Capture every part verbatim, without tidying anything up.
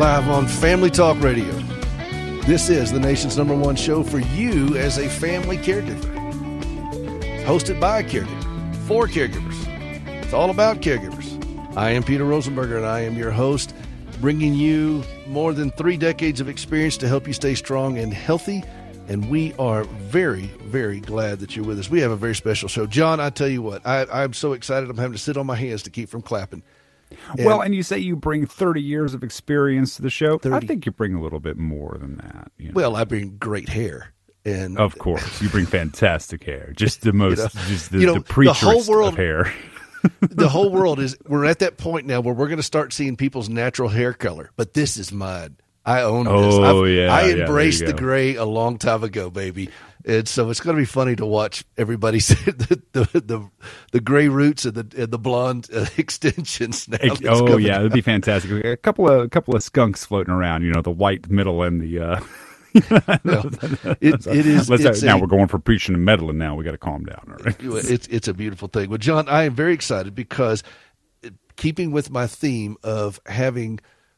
live on Family Talk Radio. This is the nation's number one show for you as a family caregiver. Hosted by a caregiver, for caregivers. It's all about caregivers. I am Peter Rosenberger, and I am your host, bringing you more than three decades of experience to help you stay strong and healthy. And we are very, very glad that you're with us. We have a very special show. John, I tell you what, I, I'm so excited I'm having to sit on my hands to keep from clapping. And well, and you say you bring thirty years of experience to the show. thirty I think you bring a little bit more than that. You know? Well, I bring great hair. And of course, you bring fantastic hair. Just the most, you know, just the, you know, the preacherest the whole world, of hair. The whole world is, we're at that point now where we're going to start seeing people's natural hair color. But this is mine. I own this. Oh, I've, yeah. I yeah, embraced the gray a long time ago, baby. And so it's going to be funny to watch everybody say the the, the, the gray roots and the and the blonde uh, extensions now. It, oh, yeah. It'd be fantastic. A couple of a couple of skunks floating around, you know, the white middle and the. Uh, no, it, it is. Let's it's now a, we're going for preaching and meddling now. We got to calm down. All right? It's, it's a beautiful thing. Well, John, I am very excited because keeping with my theme of having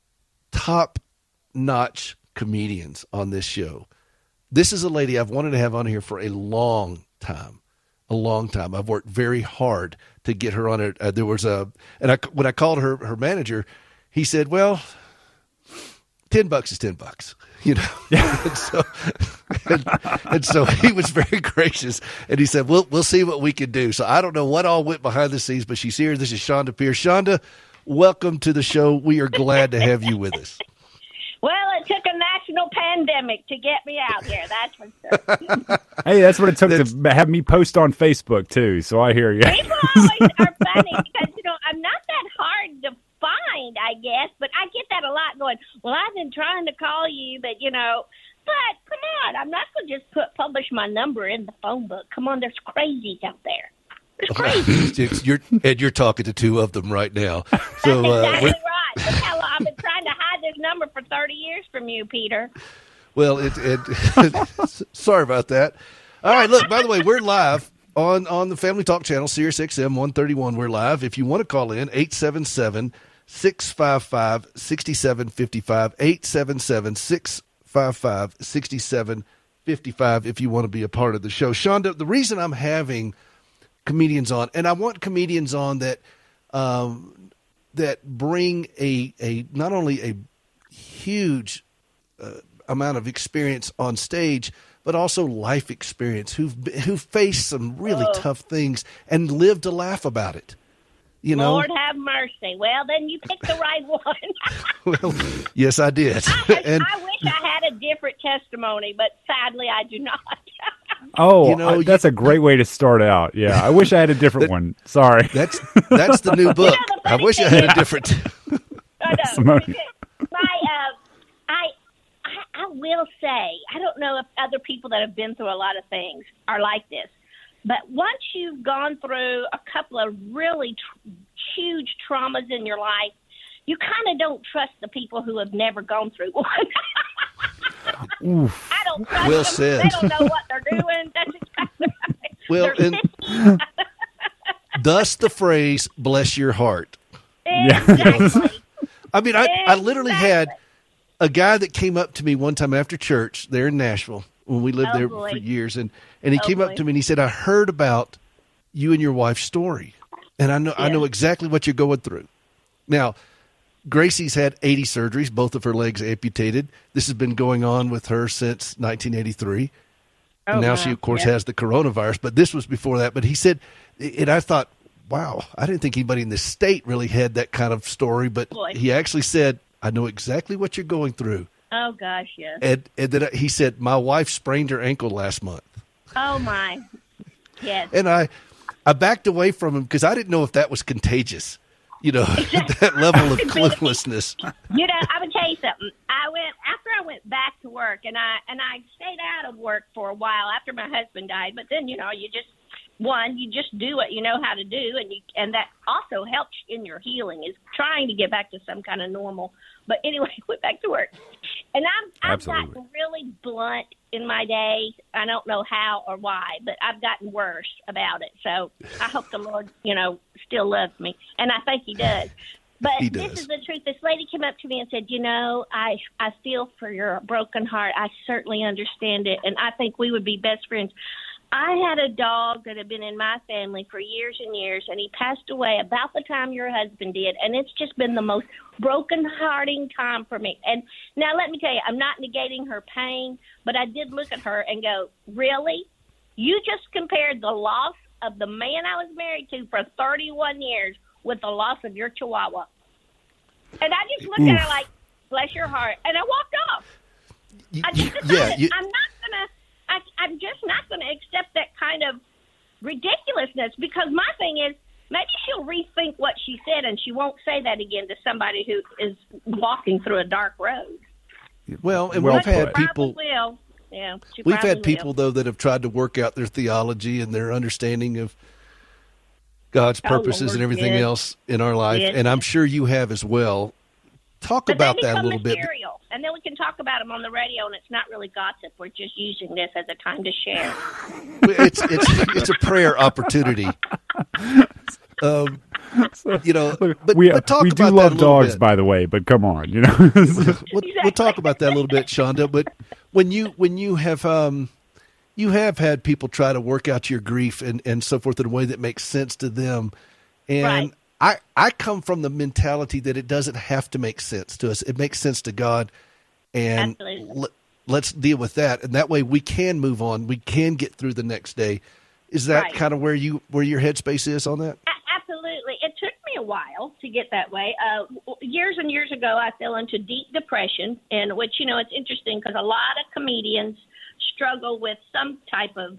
top-notch comedians on this show, this is a lady I've wanted to have on here for a long time, a long time. I've worked very hard to get her on it. Uh, there was a, and I, when I called her, her manager, he said, well, ten bucks is ten bucks, you know? and, so, and, and so he was very gracious, and he said, we'll, we'll see what we can do. So I don't know what all went behind the scenes, but she's here. This is Chonda Pierce. Chonda, welcome to the show. We are glad to have you with us. Well, it took a national pandemic to get me out here. That's for sure. Hey, that's what it took That's, to have me post on Facebook, too. So I hear you. People always are funny because, you know, I'm not that hard to find, I guess, but I get that a lot going, well, I've been trying to call you, but, you know, but come on, I'm not going to just put publish my number in the phone book. Come on, there's crazies out there. There's crazies. you're, and you're talking to two of them right now. So, That's exactly uh, right. Look how long I've been trying to hide this number for thirty years from you, Peter. Well, it, it sorry about that. All right, look, by the way, we're live on, on the Family Talk channel, Sirius X M one thirty-one. We're live. If you want to call in, eight seven seven, six five five, six seven five five, eight seven seven, six five five, six seven five five if you want to be a part of the show. Chonda, the reason I'm having comedians on, and I want comedians on that um, that bring a, a not only a huge uh, amount of experience on stage, but also life experience, who've who faced some really oh. tough things and lived to laugh about it. You know, Lord have mercy. Well, then you picked the right one. Well, yes, I did. I, and I wish I had a different testimony, but sadly, I do not. Oh, you know, I, that's you, a great way to start out. Yeah, I wish I had a different that, one. Sorry. That's that's the new book. You know, the I wish I had a different. I know. Simone. My, uh, I, I, I will say, I don't know if other people that have been through a lot of things are like this, but once you've gone through a couple of really tr- huge traumas in your life, you kind of don't trust the people who have never gone through one. Oof. I don't trust Well them. said. They don't know what they're doing. That's exactly right. Well, They're and thus the phrase "bless your heart." exactly. I mean, I, I literally had Exactly. a guy that came up to me one time after church there in Nashville when we lived Oh, there boy. for years, and, and he Oh, came boy. up to me and he said, "I heard about you and your wife's story, and I know I Yeah. know exactly what you're going through." Now, Gracie's had eighty surgeries, both of her legs amputated. This has been going on with her since nineteen eighty-three. Oh, And now wow. she, of course, Yeah. has the coronavirus, but this was before that. But he said, and I thought, wow, I didn't think anybody in this state really had that kind of story. But Boy. he actually said, I know exactly what you're going through. Oh, gosh, yes. And, and then he said, my wife sprained her ankle last month. Oh, my. Yes. And I, I backed away from him because I didn't know if that was contagious, you know, that level of cluelessness. You know, I would tell you something. I went after I went back to work, and I and I stayed out of work for a while after my husband died. But then, you know, you just one, you just do what you know how to do, and you and that also helps in your healing. Is trying to get back to some kind of normal. But anyway, I went back to work, and I'm I've Absolutely. gotten really blunt in my day. I don't know how or why, but I've gotten worse about it. So I hope the Lord, you know, still loves me, and I think He does. But He this does. is the truth. This lady came up to me and said, you know, I I feel for your broken heart. I certainly understand it, and I think we would be best friends. I had a dog that had been in my family for years and years, and he passed away about the time your husband did, and it's just been the most broken-hearting time for me. And now let me tell you, I'm not negating her pain, but I did look at her and go, really? You just compared the loss of the man I was married to for thirty-one years with the loss of your Chihuahua. And I just looked Oof. at her like, bless your heart, and I walked off. You- I just decided yeah, you, I'm not gonna. I, I'm just not gonna accept that kind of ridiculousness, because my thing is maybe she'll rethink what she said and she won't say that again to somebody who is walking through a dark road. well, and Well we've had put. people. Probably will. Yeah, she We've probably had people will. though that have tried to work out their theology and their understanding of God's Oh, purposes Lord, and everything yes. else in our life, Yes. and I'm sure you have as well. Talk But about they that a become little bit. material, and then we can talk about them on the radio, and it's not really gossip. We're just using this as a time to share. It's it's it's a prayer opportunity. Um, you know, but, we but talk we about do that a love little dogs, bit. by the way, but come on, you know. We'll, we'll talk about that a little bit, Shonda. But when you when you have um, you have had people try to work out your grief and, and so forth in a way that makes sense to them, and Right. I I come from the mentality that it doesn't have to make sense to us. It makes sense to God, and Absolutely. let, let's deal with that, and that way we can move on. We can get through the next day. Is that Right. kind of where you where your headspace is on that? A- Absolutely. It took me a while to get that way. Uh, w- years and years ago, I fell into deep depression, and which, you know, it's interesting because a lot of comedians struggle with some type of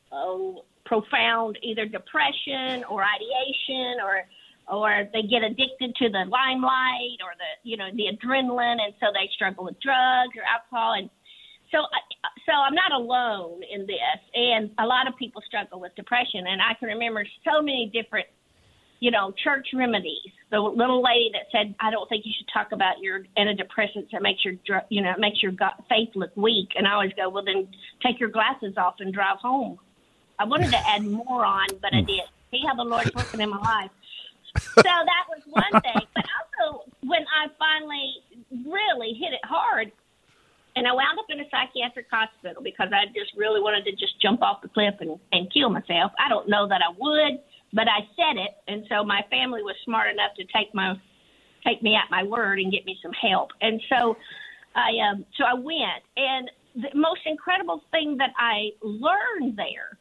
uh, profound either depression or ideation, or or they get addicted to the limelight or the, you know, the adrenaline, and so they struggle with drugs or alcohol. And so, I- so I'm not alone in this, and a lot of people struggle with depression, and I can remember so many different, you know, church remedies. The little lady that said, "I don't think you should talk about your antidepressants. It makes your, dr- you know, it makes your go- faith look weak." And I always go, "Well, then take your glasses off and drive home." I wanted to add more on, but I did. See how the Lord's working in my life. So that was one thing. But also, when I finally really hit it hard, and I wound up in a psychiatric hospital because I just really wanted to just jump off the cliff and, and kill myself. I don't know that I would, but I said it, and so my family was smart enough to take my take me at my word and get me some help. And so I um, so I went, and the most incredible thing that I learned there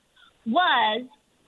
was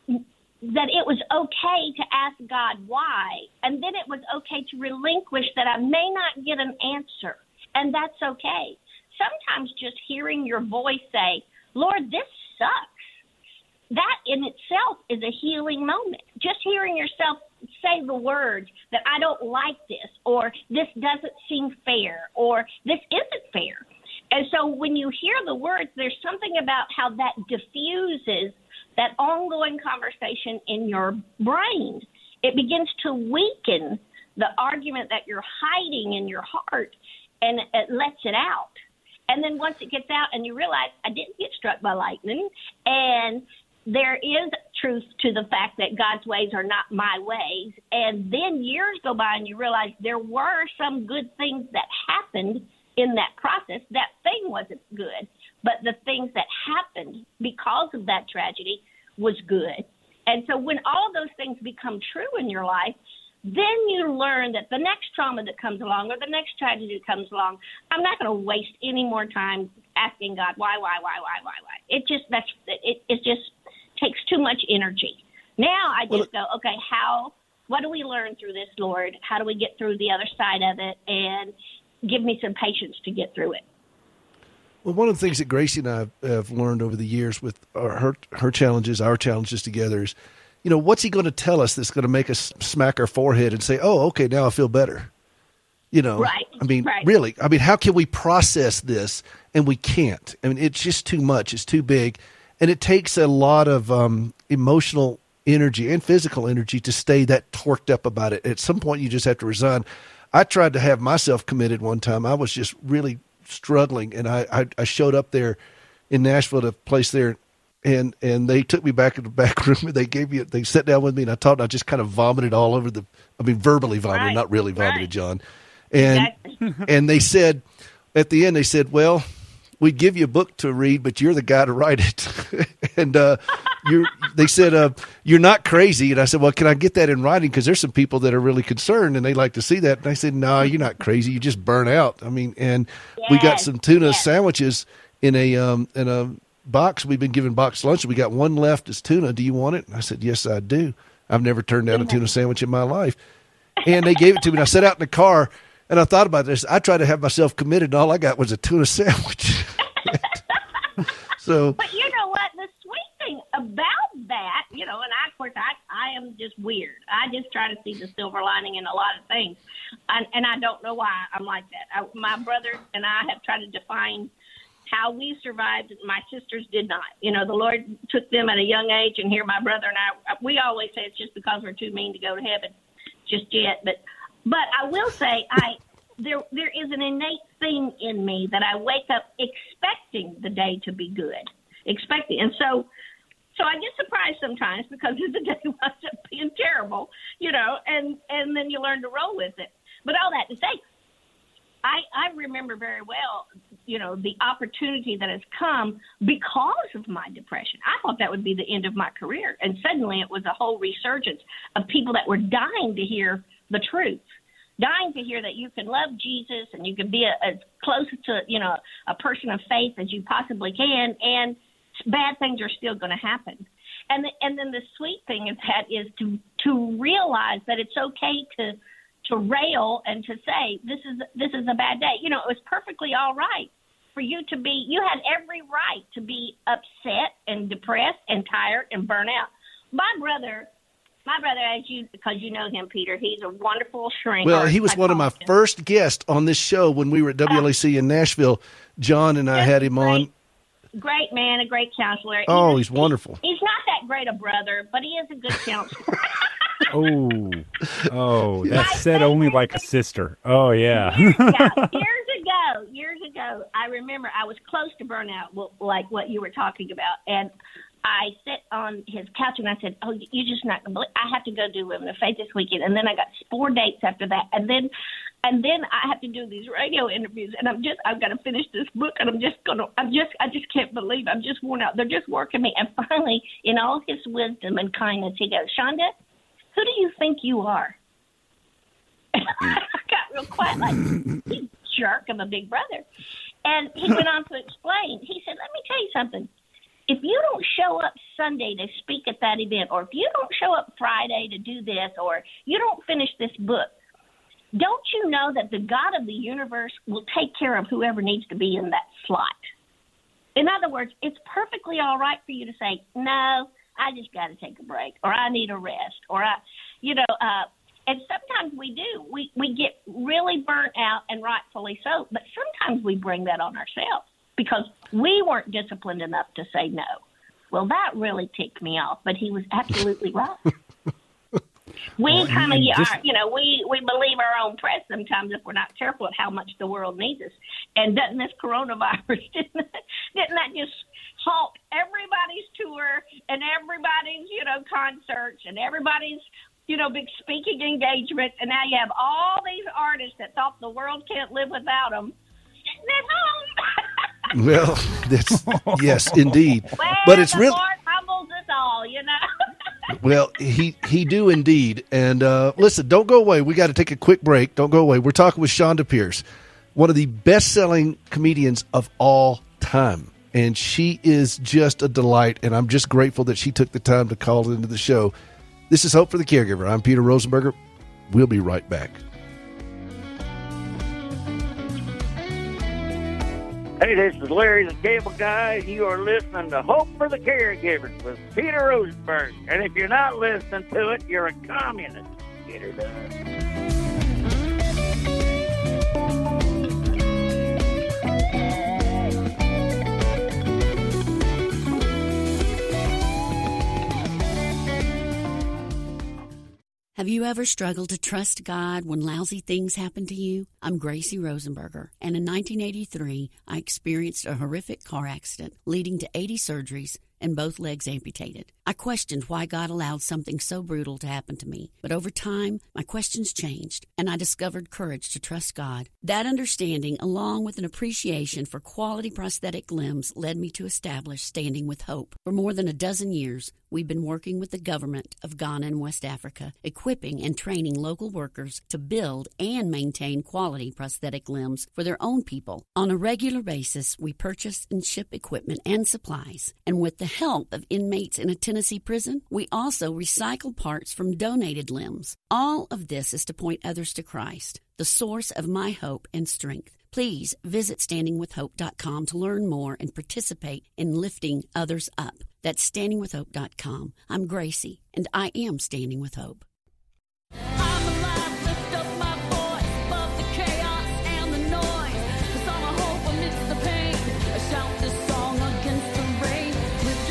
that it was okay to ask God why, and then it was okay to relinquish that I may not get an answer, and that's okay. Sometimes just hearing your voice say, "Lord, this sucks," that in itself is a healing moment. Just hearing yourself say the words that "I don't like this," or "this doesn't seem fair," or "this isn't fair." And so when you hear the words, there's something about how that diffuses that ongoing conversation in your brain. It begins to weaken the argument that you're hiding in your heart, and it lets it out. And then once it gets out and you realize, I didn't get struck by lightning, and there is truth to the fact that God's ways are not my ways. And then years go by and you realize there were some good things that happened in that process. That thing wasn't good, but the things that happened because of that tragedy was good. And so when all of those things become true in your life, then you learn that the next trauma that comes along or the next tragedy that comes along, I'm not going to waste any more time asking God, why, why, why, why, why, why. It just, that's, it, it just takes too much energy. Now I just go, okay, how, what do we learn through this, Lord? How do we get through the other side of it? And give me some patience to get through it. Well, one of the things that Gracie and I have, have learned over the years with our, her her challenges, our challenges together is, you know, what's he going to tell us that's going to make us smack our forehead and say, "Oh, okay, now I feel better." You know, Right, I mean, right. really, I mean, how can we process this? And we can't. I mean, it's just too much. It's too big, and it takes a lot of um, emotional energy and physical energy to stay that torqued up about it. At some point, you just have to resign. I tried to have myself committed one time. I was just really struggling, and I, I, I showed up there in Nashville, at a place there and and they took me back in the back room, and they gave me, they sat down with me, and I talked, and I just kind of vomited all over the, I mean, verbally vomited, Right, not really vomited, right. John. And Exactly. and they said, at the end, they said, well, we'd give you a book to read, but you're the guy to write it. and uh, you're, they said, uh, you're not crazy. And I said, well, can I get that in writing? Because there's some people that are really concerned, and they like to see that. And I said, no, you're not crazy. You just burn out. I mean, and we got Yes, some tuna yes. sandwiches in a um, in a box. We've been giving box lunch. We got one left as tuna. Do you want it? And I said, yes, I do. I've never turned down a tuna sandwich in my life. And they gave it to me, and I sat out in the car, and I thought about this. I tried to have myself committed, and all I got was a tuna sandwich. So, But you know what? The sweet thing about that, you know, and I, of course, I, I am just weird. I just try to see the silver lining in a lot of things. And, and I don't know why I'm like that. I, my brother and I have tried to define how we survived. My sisters did not. You know, the Lord took them at a young age, and here my brother and I, we always say it's just because we're too mean to go to heaven just yet. But, but I will say I, there, there is an innate thing in me that I wake up expecting the day to be good, expecting. And so, so I get surprised sometimes because the day winds up being terrible, you know, and, and then you learn to roll with it. But all that to say, I, I remember very well, you know, the opportunity that has come because of my depression. I thought that would be the end of my career. And suddenly it was a whole resurgence of people that were dying to hear the truth, dying to hear that you can love Jesus and you can be a, as close to, you know, a person of faith as you possibly can, and bad things are still going to happen. And the, and then the sweet thing of that is to to realize that it's okay to to rail and to say this is this is a bad day. You know, it was perfectly all right for you to be. You had every right to be upset and depressed and tired and burnt out. My brother. My brother, as you, because you know him, Peter, he's a wonderful shrink. well, he was one of my first guests on this show when we were at W L A C in Nashville. John and I had him on. Great man, a great counselor. Oh, he's wonderful. He's not that great a brother, but he is a good counselor. Oh, oh, that's said only like a sister. Oh, yeah. years ago, years ago, years ago, I remember I was close to burnout, well, like what you were talking about, and I sat on his couch and I said, "Oh, you're just not gonna believe. I have to go do Women of Faith this weekend." And then I got four dates after that, and then, and then I have to do these radio interviews, and I'm just, I've got to finish this book, and I'm just gonna, I'm just, I just can't believe I'm just worn out. They're just working me, and finally, in all his wisdom and kindness, he goes, "Shonda, who do you think you are?" I got real quiet, like, "You jerk, I'm a big brother." And he went on to explain. He said, "Let me tell you something. If you don't show up Sunday to speak at that event, or if you don't show up Friday to do this, or you don't finish this book, don't you know that the God of the universe will take care of whoever needs to be in that slot?" In other words, it's perfectly all right for you to say, "No, I just got to take a break," or "I need a rest," or I, you know, uh, and sometimes we do. We, we get really burnt out, and rightfully so, but sometimes we bring that on ourselves, because we weren't disciplined enough to say no. Well, that really ticked me off, but he was absolutely right. We Well, kind of, and yeah, just- are, you know, we, we believe our own press sometimes if we're not careful at how much the world needs us. And doesn't this coronavirus, didn't, didn't that just halt everybody's tour and everybody's, you know, concerts and everybody's, you know, big speaking engagement? And now you have all these artists that thought the world can't live without them sitting at home. Well, that's, yes, indeed. Well, But it's the really, Lord humbles us all, you know. well, he he do indeed. And uh, listen, don't go away. We got to take a quick break. Don't go away. We're talking with Shonda Pierce, one of the best-selling comedians of all time. And she is just a delight, and I'm just grateful that she took the time to call into the show. This is Hope for the Caregiver. I'm Peter Rosenberger. We'll be right back. Hey, this is Larry the Cable Guy. You are listening to Hope for the Caregivers with Peter Rosenberg. And if you're not listening to it, you're a communist. Get her done. Have you ever struggled to trust God when lousy things happen to you? I'm Gracie Rosenberger, and in nineteen eighty-three, I experienced a horrific car accident leading to eighty surgeries and both legs amputated. I questioned why God allowed something so brutal to happen to me. But over time, my questions changed, and I discovered courage to trust God. That understanding, along with an appreciation for quality prosthetic limbs, led me to establish Standing with Hope. For more than a dozen years, we've been working with the government of Ghana and West Africa, equipping and training local workers to build and maintain quality prosthetic limbs for their own people. On a regular basis, we purchase and ship equipment and supplies. And with the help of inmates in a Tennessee prison, we also recycle parts from donated limbs. All of this is to point others to Christ, the source of my hope and strength. Please visit standing with hope dot com to learn more and participate in lifting others up. That's standing with hope dot com. I'm Gracie, and I am Standing with Hope. I'm alive, lift up my voice above the chaos and the noise. 'Cause I'm a hope amidst the pain. I shout this song against the rain with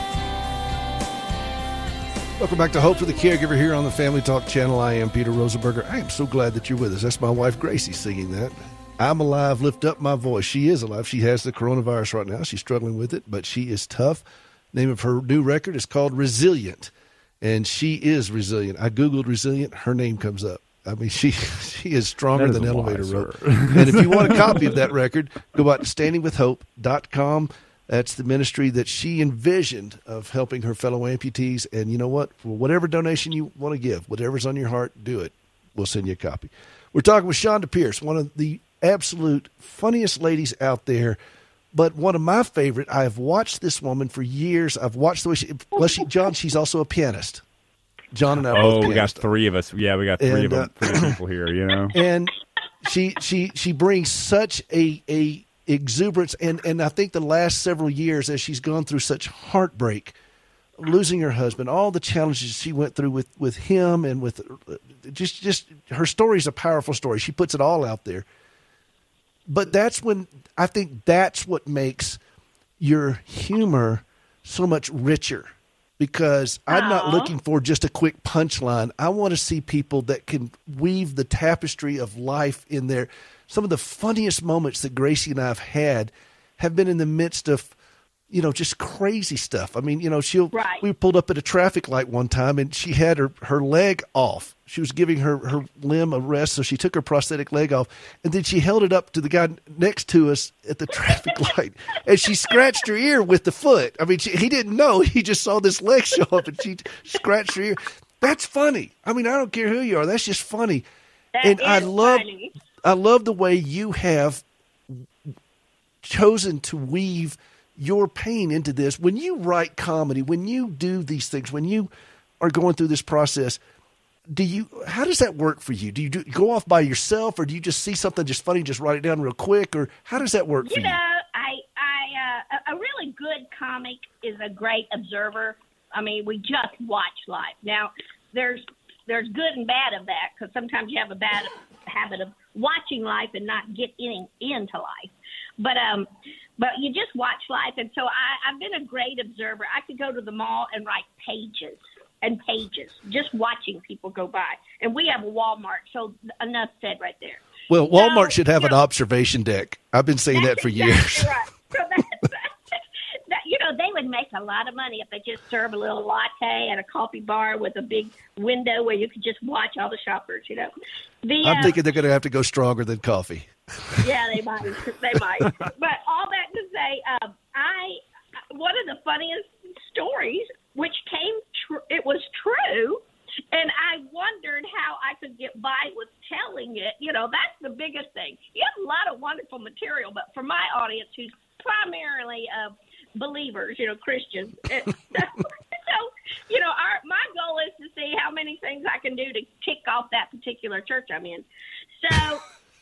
joy. Welcome back to Hope for the Caregiver here on the Family Talk channel. I am Peter Rosenberger. I am so glad that you're with us. That's my wife, Gracie, singing that. I'm alive, lift up my voice. She is alive. She has the coronavirus right now. She's struggling with it, but she is tough. Name of her new record is called Resilient, and she is resilient. I Googled resilient. Her name comes up. I mean, she she is stronger That is than a elevator lie, rope. sir. And if you want a copy of that record, go out to standing with hope dot com. That's the ministry that she envisioned of helping her fellow amputees. And you know what? For whatever donation you want to give, whatever's on your heart, do it. We'll send you a copy. We're talking with Shonda Pierce, one of the absolute funniest ladies out there, but one of my favorite. I have watched this woman for years. I've watched the way she, plus she, John, she's also a pianist. John and I are both Oh, we got pianists. three of us. Yeah, we got three And, of them, uh, three people here, you know? And she she she brings such a a exuberance, and and I think the last several years, as she's gone through such heartbreak, losing her husband, all the challenges she went through with with him, and with just just her story is a powerful story. She puts it all out there. But that's when I think that's what makes your humor so much richer, because I'm not Aw. looking for just a quick punchline. I want to see people that can weave the tapestry of life in there. Some of the funniest moments that Gracie and I have had have been in the midst of, you know, just crazy stuff. I mean, you know, she'll, Right. we pulled up at a traffic light one time and she had her, her leg off. She was giving her, her limb a rest, so she took her prosthetic leg off, and then she held it up to the guy next to us at the traffic light, and she scratched her ear with the foot. I mean, she, he didn't know. He just saw this leg show up, and she scratched her ear. That's funny. I mean, I don't care who you are. That's just funny. That and is I love, funny. I love the way you have chosen to weave your pain into this. When you write comedy, when you do these things, when you are going through this process, do you, how does that work for you? Do you do, go off by yourself, or do you just see something just funny, just write it down real quick, or how does that work for You you? know, I, I, uh, a a really good comic is a great observer. I mean, we just watch life. Now, there's there's good and bad of that, because sometimes you have a bad habit of watching life and not getting into life. But um, but you just watch life, and so I, I've been a great observer. I could go to the mall and write pages and pages, just watching people go by. And we have a Walmart, so enough said right there. Well, Walmart No, should have an no. observation deck. I've been saying that That's for exactly years. Right. So that's, that, you know, they would make a lot of money if they just serve a little latte at a coffee bar with a big window where you could just watch all the shoppers, you know. The, I'm uh, thinking they're going to have to go stronger than coffee. yeah, they might. They might. But all that to say, um, I one of the funniest stories, which came true, it was true, and I wondered how I could get by with telling it. You know, that's the biggest thing. You have a lot of wonderful material, but for my audience, who's primarily uh, believers, you know, Christians, it, so, so you know, our my goal is to see how many things I can do to kick off that particular church I'm in. So.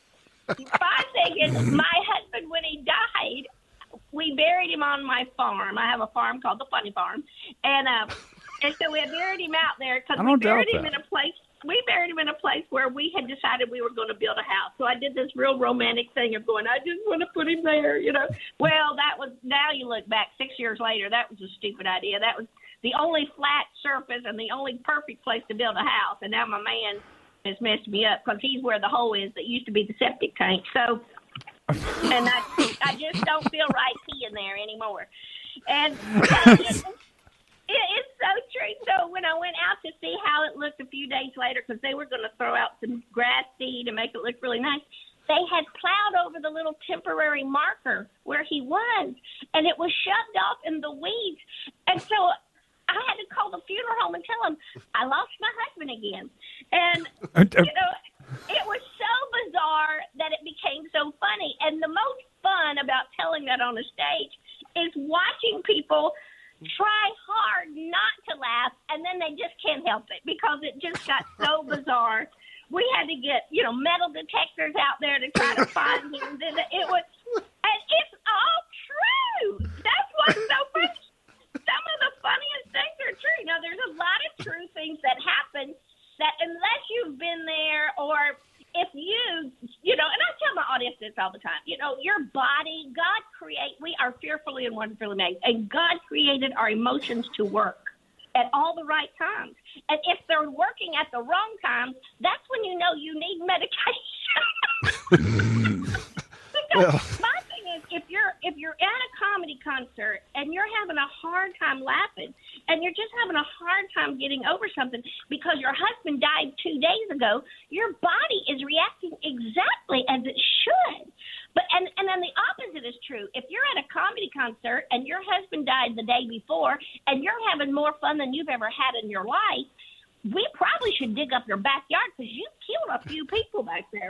My thing is, my husband, when he died, we buried him on my farm. I have a farm called the Funny Farm, and uh, and so we buried him out there because I we don't buried doubt him that. in a place. We buried him in a place where we had decided we were going to build a house. So I did this real romantic thing of going, I just want to put him there, you know. Well, that was, now you look back six years later, that was a stupid idea. That was the only flat surface and the only perfect place to build a house. And now my man has messed me up because he's where the hole is that used to be the septic tank. So, and I, I just don't feel right peeing there anymore. And so it, it, it's so true. So when I went out to see how it looked a few days later, because they were going to throw out some grass seed and make it look really nice, they had plowed over the little temporary marker where he was, and it was shoved off in the weeds. And so I had to call the funeral home and tell them I lost my husband again. And, you know, it was so bizarre that it became so funny. And the most fun about telling that on a stage is watching people try hard not to laugh, and then they just can't help it because it just got so bizarre. We had to get, you know, metal detectors out there to try to find him. It was, and it's all true. That's what's so funny. Some of the funniest things are true. Now, there's a lot of true things that happen that unless you've been there, or if you, you know, and I tell my audience this all the time, you know, your body, God create, we are fearfully and wonderfully made, and God created our emotions to work at all the right times. And if they're working at the wrong times, that's when you know you need medication. Because Well. my thing is, if you're if you're at a comedy concert and you're having a hard time laughing, and you're just having a hard time getting over something because your husband died two days ago, your body is reacting exactly as it should. But and, and then the opposite is true. If you're at a comedy concert and your husband died the day before and you're having more fun than you've ever had in your life, we probably should dig up your backyard because you killed a few people back there.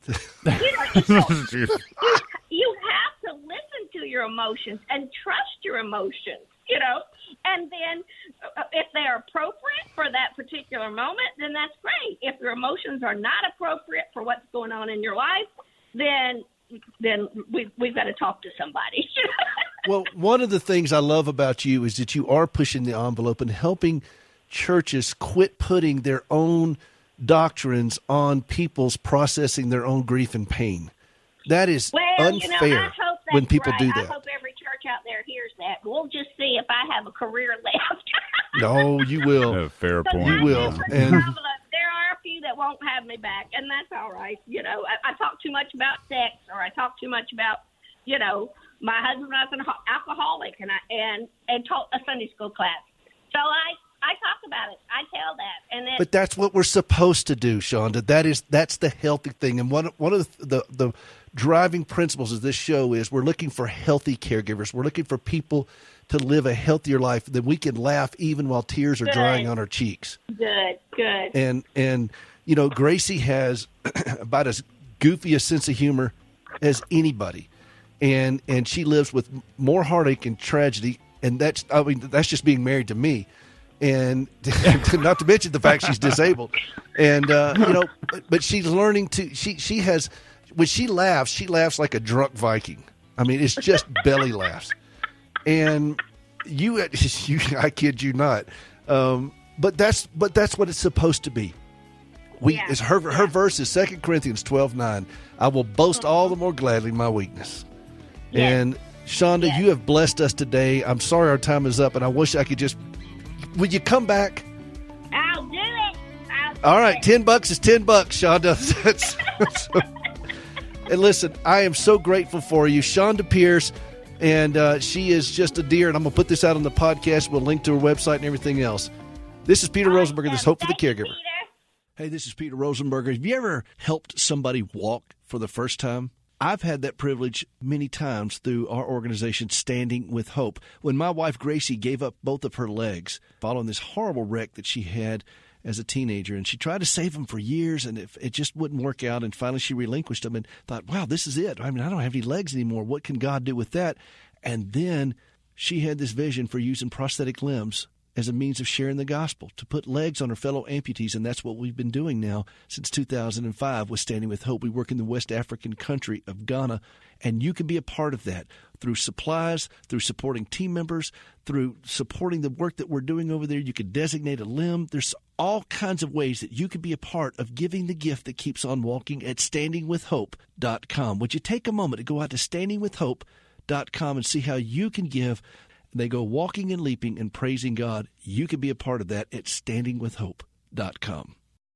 You know, so you, you have to listen to your emotions and trust your emotions, you know. And then uh, if they're appropriate for that particular moment, then that's great. If your emotions are not appropriate for what's going on in your life, then then we, we've got to talk to somebody. Well, one of the things I love about you is that you are pushing the envelope and helping churches quit putting their own doctrines on people's processing their own grief and pain. That is well, unfair you know, I hope that's when people right. do I that. hope every church out there hears that. We'll just see if I have a career left. No, you will. A fair But point. You I will. do put And- the envelope. There are a few that won't have me back, and that's all right. You know, I, I talk too much about sex, or I talk too much about, you know, my husband was an alcoholic, and I and and taught a Sunday school class. So I I talk about it. I tell that, and then, But that's what we're supposed to do, Shonda. That is that's the healthy thing. And one one of the, the the driving principles of this show is we're looking for healthy caregivers. We're looking for people to live a healthier life that we can laugh even while tears are Good. drying on our cheeks. good, good. And and you know, Gracie has about as goofy a sense of humor as anybody, and and she lives with more heartache and tragedy. And that's I mean that's just being married to me. And not to mention the fact she's disabled, and uh, you know, but, but she's learning to. She she has when she laughs, she laughs like a drunk Viking. I mean, it's just belly laughs. And you, you, I kid you not. Um, but that's but that's what it's supposed to be. We Yeah. is her her verse is Second Corinthians twelve nine. I will boast all the more gladly my weakness. Yes. And Shonda, Yes. you have blessed us today. I'm sorry our time is up, and I wish I could just. Would you come back? I'll do it. I'll do All right, it. ten bucks is ten bucks, Shonda. That's- so- and listen, I am so grateful for you, Shonda Pierce, and uh, she is just a dear. And I'm gonna put this out on the podcast. We'll link to her website and everything else. This is Peter Rosenberger. This is Hope for the Thank you, Caregiver. Peter. Hey, this is Peter Rosenberger. Have you ever helped somebody walk for the first time? I've had that privilege many times through our organization, Standing with Hope. When my wife, Gracie, gave up both of her legs following this horrible wreck that she had as a teenager, and she tried to save them for years, and it, it just wouldn't work out, and finally she relinquished them and thought, wow, this is it. I mean, I don't have any legs anymore. What can God do with that? And then she had this vision for using prosthetic limbs as a means of sharing the gospel, to put legs on her fellow amputees, and that's what we've been doing now since two thousand five with Standing with Hope. We work in the West African country of Ghana, and you can be a part of that through supplies, through supporting team members, through supporting the work that we're doing over there. You could designate a limb. There's all kinds of ways that you can be a part of giving the gift that keeps on walking at standing with hope dot com. Would you take a moment to go out to standing with hope dot com and see how you can give? They go walking and leaping and praising God. You can be a part of that at standing with hope dot com.